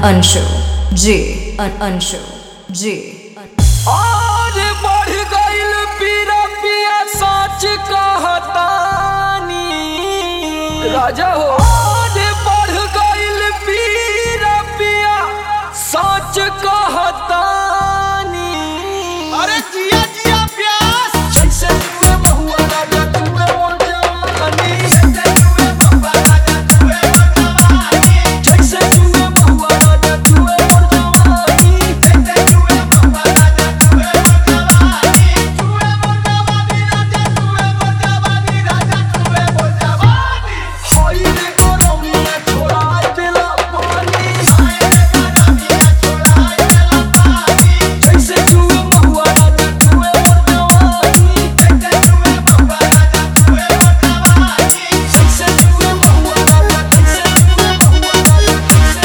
Anshu G Anshu G आज बढ़ गइल पीरा पिया सच कहतानी राजा हो। आज बढ़ गइल पीरा पिया सच कहतानी। अरे जिया जिया प्यास जैसे तुए बहुआ राजा तुए मोर जवानी। जैसे तुए बहुआ राजा तुए मोर जवानी। जैसे तुए बहुआ राजा तुए मोर जवानी। जैसे तुए बहुआ राजा तुए मोर जवानी। तुए मोर जवानी राजा तुए मोर जवानी राजा तुए मोर जवानी। हाय रे गरमिया छोड़ा देला पानी। हाय रे गरमिया छोड़ा देला पानी। जैसे तुए बहुआ राजा तुए मोर जवानी। जैसे तुए बहुआ राजा तुए मोर जवानी। जैसे तुए बहुआ राजा जैसे तुए बहुआ राजा जैसे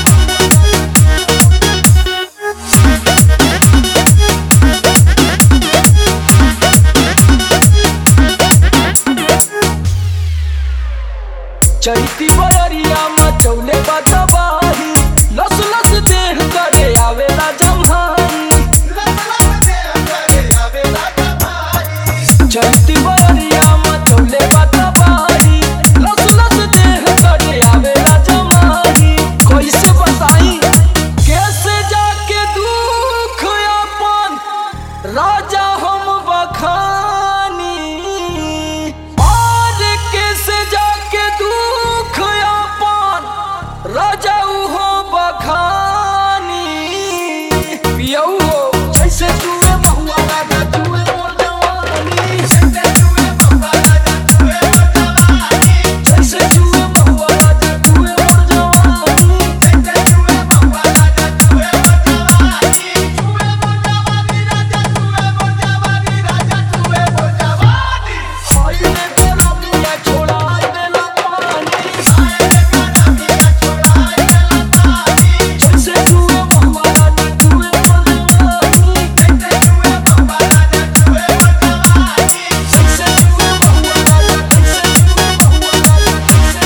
चैती बयरिया मचौले बदबाही। लस लस देह करे आवेला जम्हाई। लस लस देह करे आवेला जवानी। चैती बयरिया मचौले बदबाही। लस लस देह करे आवेला जम्हाई। कैसे बताई कैसे जाके दुख अपन राजा हम बखानी। और कैसे जाके दुख अपन राजा उहो बखानी। पियऊ हो जैसे तुए बहुआ राजा तुए मोर जवानी। जैसे तुए बहुआ राजा तुए मोर जवानी। जैसे तुए बहुआ राजा तुए मोर जवानी। जैसे तुए बहुआ राजा तुए मोर जवानी। तुए मोर जवानी राजा तुए मोर जवानी राजा तुए मोर जवानी। हाय रे गरमिया छोड़ा देला पानी। हाय रे गरमिया छोड़ा देला पानी। जैसे तुए बहुआ राजा तुए मोर जवानी। जैसे तुए बहुआ राजा तुए मोर जवानी। जैसे तुए बहुआ राजा जैसे तुए बहुआ राजा जैसे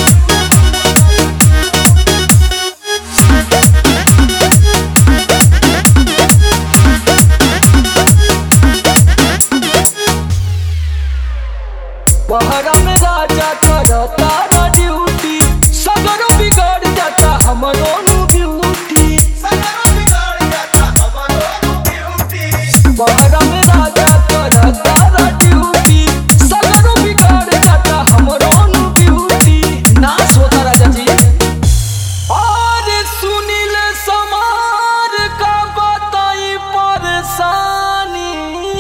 पहरा में राजा करता ना ड्यूटी। सगरो बिगड़ जाता हमरो नु ब्यूटी। सगरो बिगड़ जाता हमारो ब्यूटी। पहरा में राजा करता ना ड्यूटी। सगरो बिगड़ जाता हमरो नु ब्यूटी। नाश होता राजा जी। और सुनील समार का बताई परेशानी।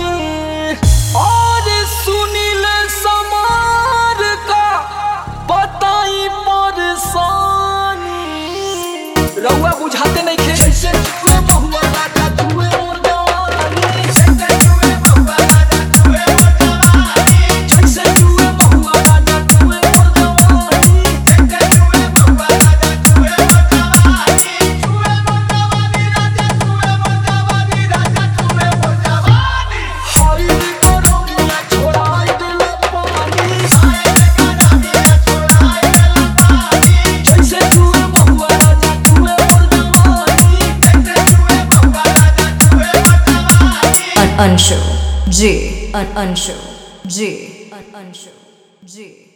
और सुनील समार का बताई परेशानी। रउआ बुझाते नहीं खे जैसे तुए बहुआ राजा तुए मोर जवानी। जैसे तुए बहुआ राजा तुए मोर जवानी। जैसे तुए बहुआ राजा तुए मोर जवानी। जैसे तुए बहुआ राजा तुए मोर जवानी। तुए मोर जवानी राजा तुए मोर जवानी राजा तुए मोर जवानी। हाय रे गरमिया छोड़ा देला पानी। हाय रे गरमिया छोड़ा देला पानी। जैसे तुए बहुआ राजा तुए मोर जवानी। जैसे तुए बहुआ राजा तुए मोर जवानी। Anshu G Anshu G Anshu G